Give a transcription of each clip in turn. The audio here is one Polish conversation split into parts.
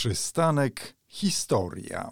Przystanek Historia.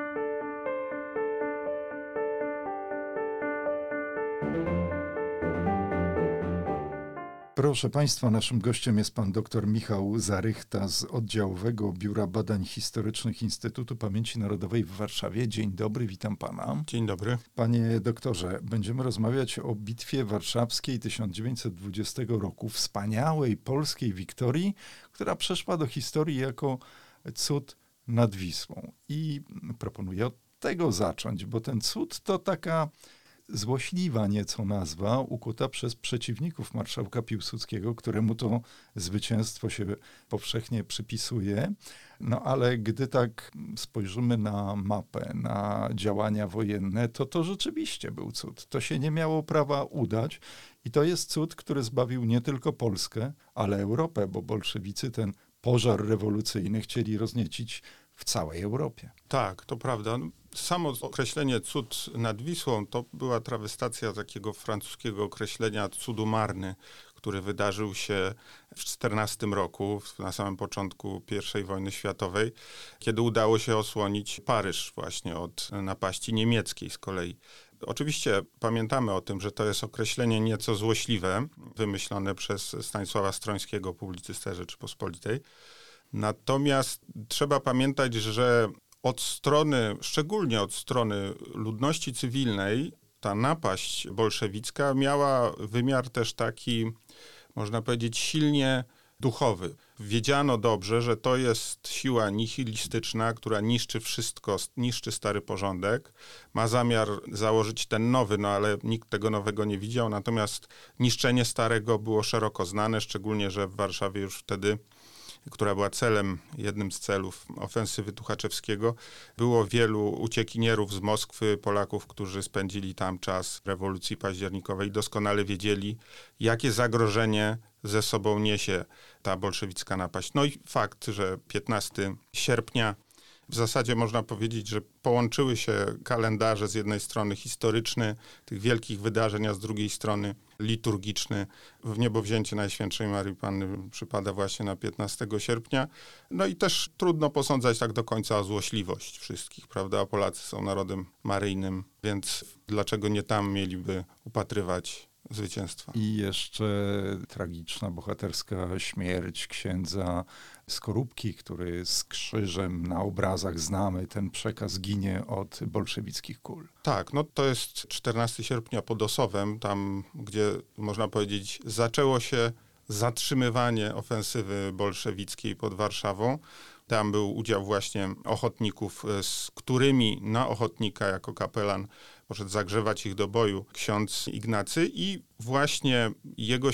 Proszę Państwa, naszym gościem jest pan dr Michał Zarychta z Oddziałowego Biura Badań Historycznych Instytutu Pamięci Narodowej w Warszawie. Dzień dobry, witam pana. Dzień dobry. Panie doktorze, będziemy rozmawiać o Bitwie Warszawskiej 1920 roku, wspaniałej polskiej wiktorii, która przeszła do historii jako cud nad Wisłą. I proponuję od tego zacząć, bo ten cud to taka złośliwa nieco nazwa ukuta przez przeciwników marszałka Piłsudskiego, któremu to zwycięstwo się powszechnie przypisuje. No ale gdy tak spojrzymy na mapę, na działania wojenne, to rzeczywiście był cud. To się nie miało prawa udać i to jest cud, który zbawił nie tylko Polskę, ale Europę, bo bolszewicy ten pożar rewolucyjny chcieli rozniecić w całej Europie. Tak, to prawda. Samo określenie cud nad Wisłą to była trawestacja takiego francuskiego określenia cudu marny, który wydarzył się w 14 roku, na samym początku I wojny światowej, kiedy udało się osłonić Paryż właśnie od napaści niemieckiej z kolei. Oczywiście pamiętamy o tym, że to jest określenie nieco złośliwe, wymyślone przez Stanisława Strońskiego, publicystę Rzeczypospolitej. Natomiast trzeba pamiętać, że szczególnie od strony ludności cywilnej, ta napaść bolszewicka miała wymiar też taki, można powiedzieć, silnie duchowy. Wiedziano dobrze, że to jest siła nihilistyczna, która niszczy wszystko, niszczy stary porządek. Ma zamiar założyć ten nowy, no ale nikt tego nowego nie widział. Natomiast niszczenie starego było szeroko znane, szczególnie, że w Warszawie już wtedy, która była jednym z celów ofensywy Tuchaczewskiego, było wielu uciekinierów z Moskwy, Polaków, którzy spędzili tam czas rewolucji październikowej, doskonale wiedzieli, jakie zagrożenie ze sobą niesie ta bolszewicka napaść. No i fakt, że 15 sierpnia w zasadzie można powiedzieć, że połączyły się kalendarze, z jednej strony historyczny, tych wielkich wydarzeń, a z drugiej strony liturgiczny. W niebowzięcie Najświętszej Maryi Panny przypada właśnie na 15 sierpnia. No i też trudno posądzać tak do końca o złośliwość wszystkich, prawda? Polacy są narodem maryjnym, więc dlaczego nie tam mieliby upatrywać zwycięstwa? I jeszcze tragiczna, bohaterska śmierć księdza Skorupki, który z krzyżem na obrazach znamy, ten przekaz ginie od bolszewickich kul. Tak, no to jest 14 sierpnia pod Osowem, tam gdzie można powiedzieć zaczęło się zatrzymywanie ofensywy bolszewickiej pod Warszawą. Tam był udział właśnie ochotników, z którymi na ochotnika jako kapelan poszedł zagrzewać ich do boju ksiądz Ignacy i właśnie jego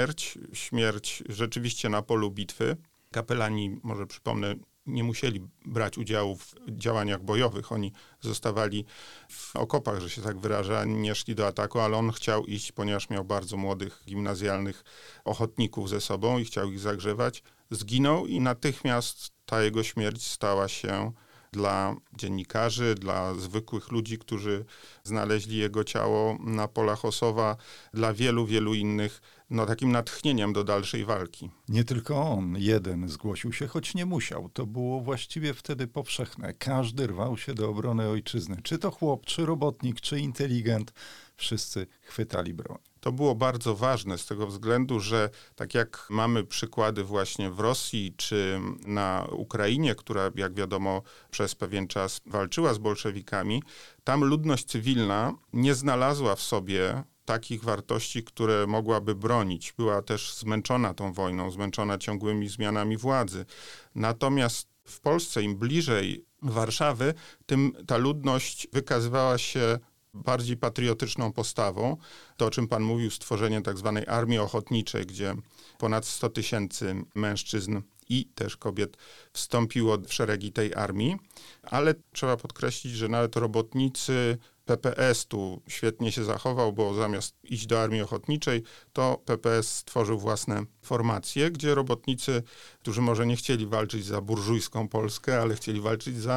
śmierć rzeczywiście na polu bitwy. Kapelani, może przypomnę, nie musieli brać udziału w działaniach bojowych. Oni zostawali w okopach, że się tak wyraża, nie szli do ataku, ale on chciał iść, ponieważ miał bardzo młodych gimnazjalnych ochotników ze sobą i chciał ich zagrzewać. Zginął i natychmiast ta jego śmierć stała się dla dziennikarzy, dla zwykłych ludzi, którzy znaleźli jego ciało na polach Osowa, dla wielu, wielu innych, takim natchnieniem do dalszej walki. Nie tylko on, jeden zgłosił się, choć nie musiał. To było właściwie wtedy powszechne. Każdy rwał się do obrony ojczyzny. Czy to chłop, czy robotnik, czy inteligent, wszyscy chwytali broń. To było bardzo ważne z tego względu, że tak jak mamy przykłady właśnie w Rosji czy na Ukrainie, która jak wiadomo przez pewien czas walczyła z bolszewikami, tam ludność cywilna nie znalazła w sobie takich wartości, które mogłaby bronić. Była też zmęczona tą wojną, zmęczona ciągłymi zmianami władzy. Natomiast w Polsce im bliżej Warszawy, tym ta ludność wykazywała się bardziej patriotyczną postawą. To, o czym pan mówił, stworzenie tak zwanej armii ochotniczej, gdzie ponad 100 000 mężczyzn i też kobiet wstąpiło w szeregi tej armii. Ale trzeba podkreślić, że nawet robotnicy PPS tu świetnie się zachował, bo zamiast iść do armii ochotniczej, to PPS stworzył własne formacje, gdzie robotnicy, którzy może nie chcieli walczyć za burżujską Polskę, ale chcieli walczyć za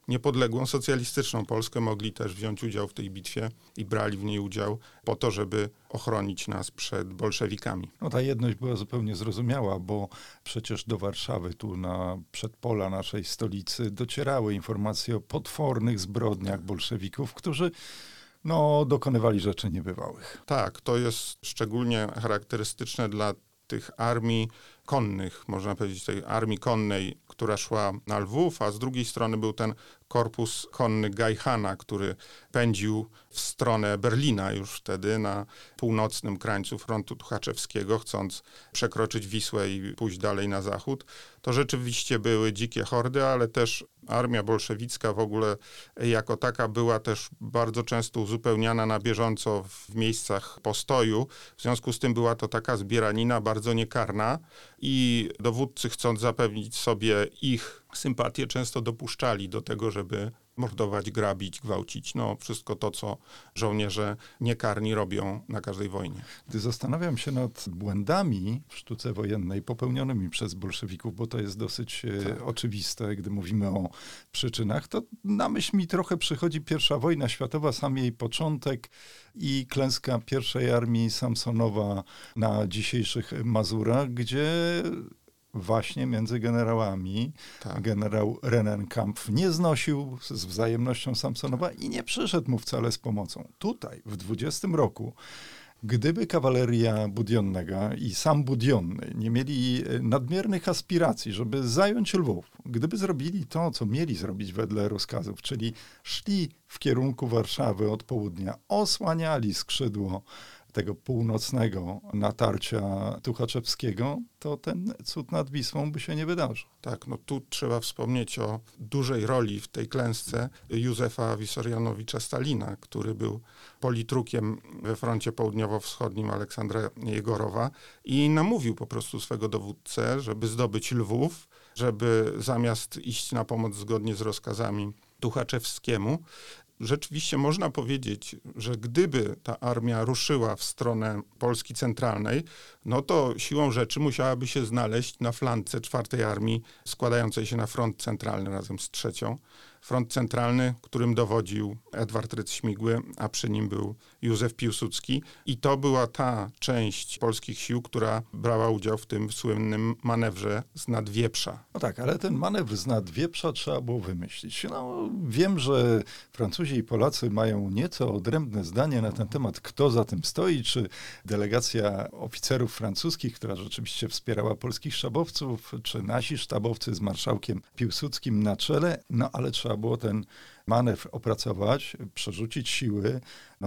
niepodległą, socjalistyczną Polskę mogli też wziąć udział w tej bitwie i brali w niej udział po to, żeby ochronić nas przed bolszewikami. No ta jedność była zupełnie zrozumiała, bo przecież do Warszawy, tu na przedpola naszej stolicy, docierały informacje o potwornych zbrodniach bolszewików, którzy dokonywali rzeczy niebywałych. Tak, to jest szczególnie charakterystyczne dla tych armii konnych, można powiedzieć tej armii konnej, która szła na Lwów, a z drugiej strony był ten korpus konny Gajchana, który pędził w stronę Berlina już wtedy na północnym krańcu frontu tuchaczewskiego, chcąc przekroczyć Wisłę i pójść dalej na zachód. To rzeczywiście były dzikie hordy, ale też armia bolszewicka w ogóle jako taka była też bardzo często uzupełniana na bieżąco w miejscach postoju. W związku z tym była to taka zbieranina bardzo niekarna i dowódcy, chcąc zapewnić sobie ich sympatię, często dopuszczali do tego, żeby mordować, grabić, gwałcić. Wszystko to, co żołnierze niekarni robią na każdej wojnie. Gdy zastanawiam się nad błędami w sztuce wojennej popełnionymi przez bolszewików, bo to jest dosyć oczywiste, gdy mówimy o przyczynach, to na myśl mi trochę przychodzi I wojna światowa, sam jej początek i klęska pierwszej armii Samsonowa na dzisiejszych Mazurach, gdzie właśnie między generałami generał Rennenkampf nie znosił z wzajemnością Samsonowa i nie przyszedł mu wcale z pomocą. Tutaj, w 20 roku, gdyby kawaleria Budionnego i sam Budionny nie mieli nadmiernych aspiracji, żeby zająć Lwów, gdyby zrobili to, co mieli zrobić wedle rozkazów, czyli szli w kierunku Warszawy od południa, osłaniali skrzydło tego północnego natarcia tuchaczewskiego, to ten cud nad Wisłą by się nie wydarzył. Tak, tu trzeba wspomnieć o dużej roli w tej klęsce Józefa Wissarionowicza Stalina, który był politrukiem we froncie południowo-wschodnim Aleksandra Jegorowa i namówił po prostu swego dowódcę, żeby zdobyć Lwów, żeby zamiast iść na pomoc zgodnie z rozkazami Tuchaczewskiemu, rzeczywiście można powiedzieć, że gdyby ta armia ruszyła w stronę Polski centralnej, to siłą rzeczy musiałaby się znaleźć na flance czwartej armii składającej się na front centralny razem z trzecią. Front centralny, którym dowodził Edward Rydz-Śmigły, a przy nim był Józef Piłsudski. I to była ta część polskich sił, która brała udział w tym słynnym manewrze z Nadwieprza. No tak, ale ten manewr z Nadwieprza trzeba było wymyślić. Wiem, że Francuzi i Polacy mają nieco odrębne zdanie na ten temat, kto za tym stoi, czy delegacja oficerów francuskich, która rzeczywiście wspierała polskich sztabowców, czy nasi sztabowcy z marszałkiem Piłsudskim na czele, ale trzeba było ten manewr opracować, przerzucić siły,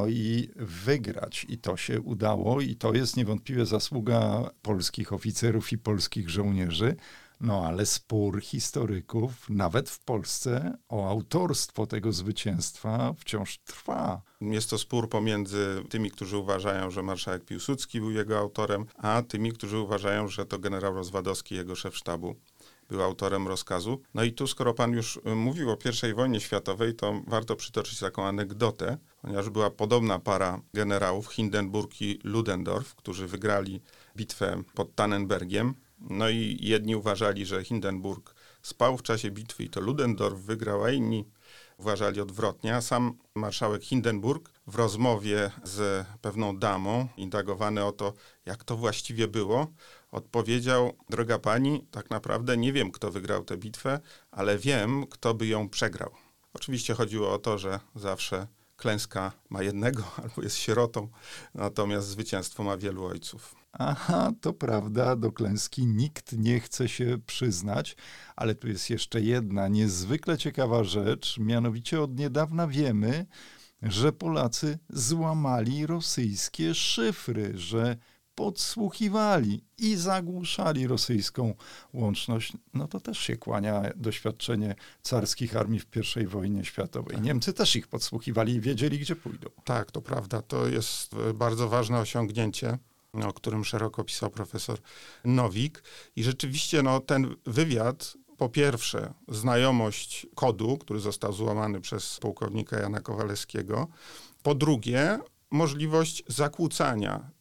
i wygrać. I to się udało i to jest niewątpliwie zasługa polskich oficerów i polskich żołnierzy. Ale spór historyków, nawet w Polsce, o autorstwo tego zwycięstwa wciąż trwa. Jest to spór pomiędzy tymi, którzy uważają, że marszałek Piłsudski był jego autorem, a tymi, którzy uważają, że to generał Rozwadowski, jego szef sztabu, był autorem rozkazu. I tu, skoro pan już mówił o I wojnie światowej, to warto przytoczyć taką anegdotę, ponieważ była podobna para generałów, Hindenburg i Ludendorff, którzy wygrali bitwę pod Tannenbergiem. I jedni uważali, że Hindenburg spał w czasie bitwy i to Ludendorff wygrał, a inni uważali odwrotnie. A sam marszałek Hindenburg w rozmowie z pewną damą, indagowany o to, jak to właściwie było, odpowiedział: droga pani, tak naprawdę nie wiem, kto wygrał tę bitwę, ale wiem, kto by ją przegrał. Oczywiście chodziło o to, że zawsze klęska ma jednego albo jest sierotą, natomiast zwycięstwo ma wielu ojców. Aha, to prawda, do klęski nikt nie chce się przyznać, ale tu jest jeszcze jedna niezwykle ciekawa rzecz, mianowicie od niedawna wiemy, że Polacy złamali rosyjskie szyfry, że podsłuchiwali i zagłuszali rosyjską łączność. To też się kłania doświadczenie carskich armii w I wojnie światowej. Tak. Niemcy też ich podsłuchiwali i wiedzieli, gdzie pójdą. Tak, to prawda. To jest bardzo ważne osiągnięcie, o którym szeroko pisał profesor Nowik. I rzeczywiście ten wywiad, po pierwsze znajomość kodu, który został złamany przez pułkownika Jana Kowalewskiego, po drugie możliwość zakłócania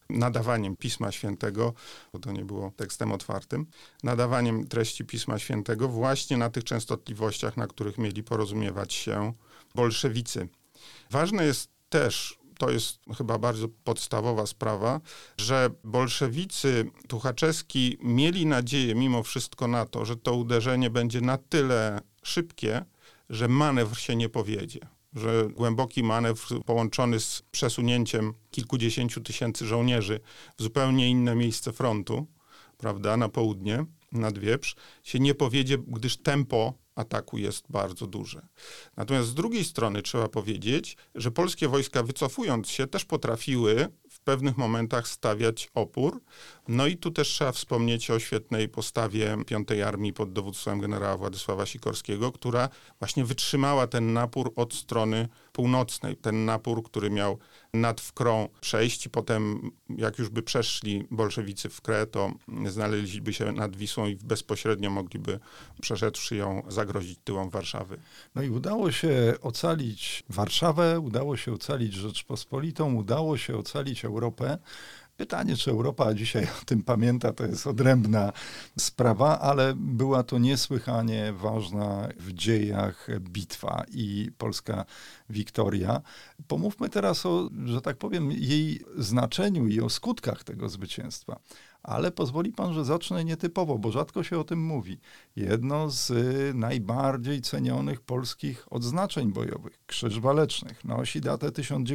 nadawaniem Pisma Świętego, bo to nie było tekstem otwartym, nadawaniem treści Pisma Świętego właśnie na tych częstotliwościach, na których mieli porozumiewać się bolszewicy. Ważne jest też, to jest chyba bardzo podstawowa sprawa, że bolszewicy, Tuchaczewski mieli nadzieję mimo wszystko na to, że to uderzenie będzie na tyle szybkie, że manewr się nie powiedzie. Że głęboki manewr połączony z przesunięciem kilkudziesięciu tysięcy żołnierzy w zupełnie inne miejsce frontu, prawda, na południe, nad Wieprz, się nie powiedzie, gdyż tempo ataku jest bardzo duże. Natomiast z drugiej strony trzeba powiedzieć, że polskie wojska wycofując się też potrafiły w pewnych momentach stawiać opór. No i tu też trzeba wspomnieć o świetnej postawie 5. Armii pod dowództwem generała Władysława Sikorskiego, która właśnie wytrzymała ten napór od strony północnej. Ten napór, który miał nad Wkrą przejść i potem jak już by przeszli bolszewicy Wkrę, to znaleźliby się nad Wisłą i bezpośrednio mogliby, przeszedłszy ją, zagrozić tyłom Warszawy. No i udało się ocalić Warszawę, udało się ocalić Rzeczpospolitą, udało się ocalić Europę. Pytanie, czy Europa dzisiaj o tym pamięta, to jest odrębna sprawa, ale była to niesłychanie ważna w dziejach bitwa i polska wiktoria. Pomówmy teraz o, że tak powiem, jej znaczeniu i o skutkach tego zwycięstwa. Ale pozwoli pan, że zacznę nietypowo, bo rzadko się o tym mówi. Jedno z najbardziej cenionych polskich odznaczeń bojowych, Krzyż Walecznych, nosi datę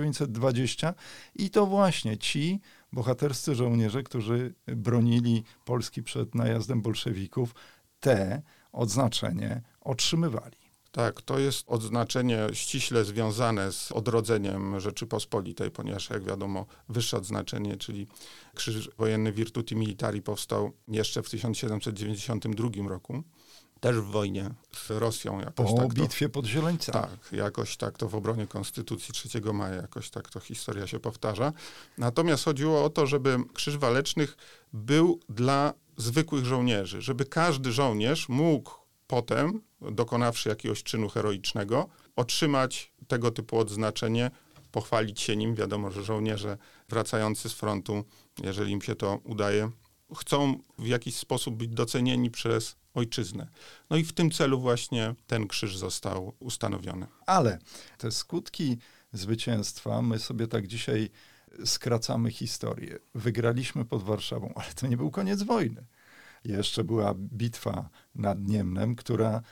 1920 i to właśnie ci bohaterscy żołnierze, którzy bronili Polski przed najazdem bolszewików, te odznaczenie otrzymywali. Tak, to jest odznaczenie ściśle związane z odrodzeniem Rzeczypospolitej, ponieważ jak wiadomo wyższe odznaczenie, czyli Krzyż Wojenny Virtuti Militari powstał jeszcze w 1792 roku. Też w wojnie z Rosją. Jakoś Po bitwie pod Zieleńcami. Tak, jakoś tak to w obronie Konstytucji 3 maja, jakoś tak to historia się powtarza. Natomiast chodziło o to, żeby Krzyż Walecznych był dla zwykłych żołnierzy, żeby każdy żołnierz mógł potem, dokonawszy jakiegoś czynu heroicznego, otrzymać tego typu odznaczenie, pochwalić się nim. Wiadomo, że żołnierze wracający z frontu, jeżeli im się to udaje, chcą w jakiś sposób być docenieni przez ojczyznę. No i w tym celu właśnie ten krzyż został ustanowiony. Ale te skutki zwycięstwa, my sobie tak dzisiaj skracamy historię. Wygraliśmy pod Warszawą, ale to nie był koniec wojny. Jeszcze była bitwa nad Niemnem, która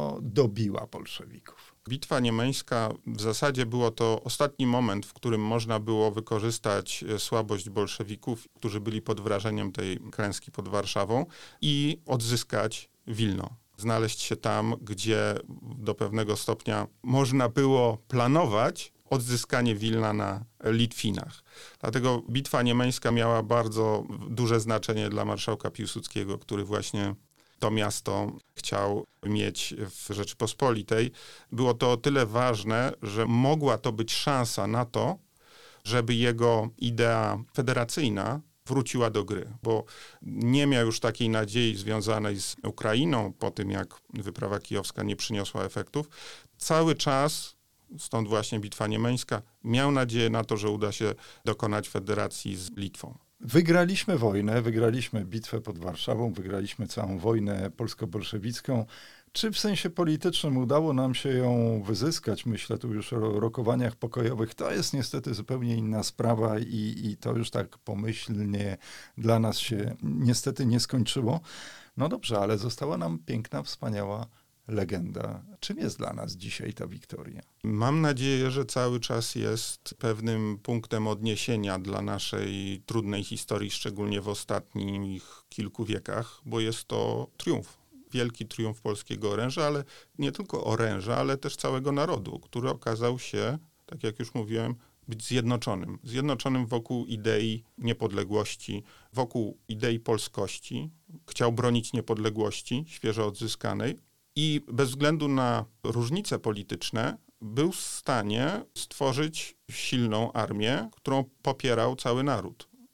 dobiła bolszewików. Bitwa niemeńska w zasadzie było to ostatni moment, w którym można było wykorzystać słabość bolszewików, którzy byli pod wrażeniem tej klęski pod Warszawą i odzyskać Wilno. Znaleźć się tam, gdzie do pewnego stopnia można było planować odzyskanie Wilna na Litwinach. Dlatego bitwa niemeńska miała bardzo duże znaczenie dla marszałka Piłsudskiego, który właśnie to miasto chciał mieć w Rzeczypospolitej. Było to o tyle ważne, że mogła to być szansa na to, żeby jego idea federacyjna wróciła do gry, bo nie miał już takiej nadziei związanej z Ukrainą po tym, jak wyprawa kijowska nie przyniosła efektów. Cały czas, stąd właśnie bitwa niemeńska, miał nadzieję na to, że uda się dokonać federacji z Litwą. Wygraliśmy wojnę, wygraliśmy bitwę pod Warszawą, wygraliśmy całą wojnę polsko-bolszewicką. Czy w sensie politycznym udało nam się ją wyzyskać? Myślę tu już o rokowaniach pokojowych. To jest niestety zupełnie inna sprawa i to już tak pomyślnie dla nas się niestety nie skończyło. No dobrze, ale została nam piękna, wspaniała legenda. Czym jest dla nas dzisiaj ta wiktoria? Mam nadzieję, że cały czas jest pewnym punktem odniesienia dla naszej trudnej historii, szczególnie w ostatnich kilku wiekach, bo jest to triumf. Wielki triumf polskiego oręża, ale nie tylko oręża, ale też całego narodu, który okazał się, tak jak już mówiłem, być zjednoczonym. Zjednoczonym wokół idei niepodległości, wokół idei polskości. Chciał bronić niepodległości świeżo odzyskanej i bez względu na różnice polityczne był w stanie stworzyć silną armię, którą popierał cały naród.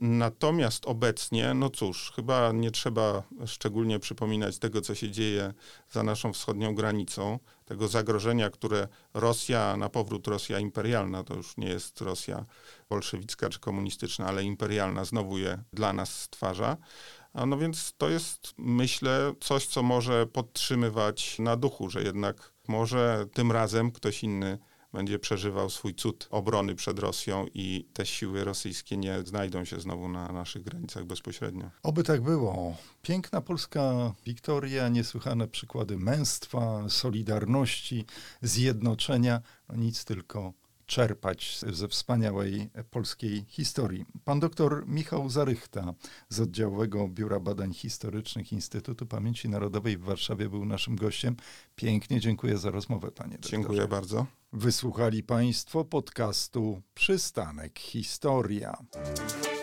Natomiast obecnie, no cóż, chyba nie trzeba szczególnie przypominać tego, co się dzieje za naszą wschodnią granicą, tego zagrożenia, które Rosja, na powrót Rosja imperialna, to już nie jest Rosja bolszewicka czy komunistyczna, ale imperialna, znowu je dla nas stwarza. No więc to jest, myślę, coś, co może podtrzymywać na duchu, że jednak może tym razem ktoś inny będzie przeżywał swój cud obrony przed Rosją i te siły rosyjskie nie znajdą się znowu na naszych granicach bezpośrednio. Oby tak było. Piękna polska Wiktoria, niesłychane przykłady męstwa, solidarności, zjednoczenia. No nic, tylko czerpać ze wspaniałej polskiej historii. Pan doktor Michał Zarychta z Oddziałowego Biura Badań Historycznych Instytutu Pamięci Narodowej w Warszawie był naszym gościem. Pięknie dziękuję za rozmowę, panie doktorze. Dziękuję bardzo. Wysłuchali państwo podcastu Przystanek Historia.